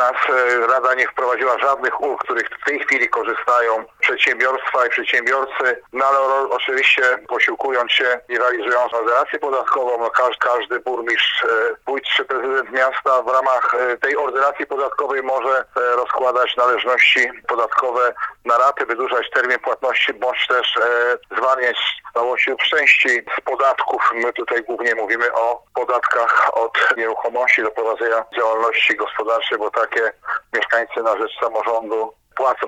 nas Rada nie wprowadziła żadnych ulg, których w tej chwili korzystają przedsiębiorstwa i przedsiębiorcy, no ale oczywiście posiłkując się i realizując ordynację podatkową, no każdy burmistrz, wójt czy prezydent miasta w ramach tej ordynacji podatkowej może rozkładać należności podatkowe na raty, wydłużać termin płatności, bądź też zwalniać całości lub części z podatków. My tutaj głównie mówimy o podatkach od nieruchomości do prowadzenia działalności gospodarczej, bo takie mieszkańcy na rzecz samorządu płacą